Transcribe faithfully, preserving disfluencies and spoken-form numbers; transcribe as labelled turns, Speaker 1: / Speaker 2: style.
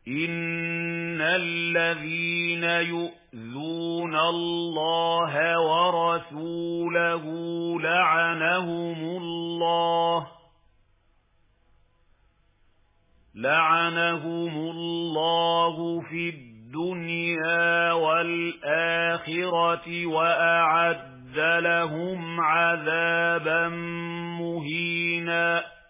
Speaker 1: إِنَّ الَّذِينَ يُؤْذُونَ اللَّهَ وَرَسُولَهُ لَعَنَهُمُ اللَّهُ لَعَنَهُمُ اللَّهُ فِي الدُّنْيَا وَالْآخِرَةِ وَأَعَدَّ لَهُمْ عَذَابًا مُهِينًا.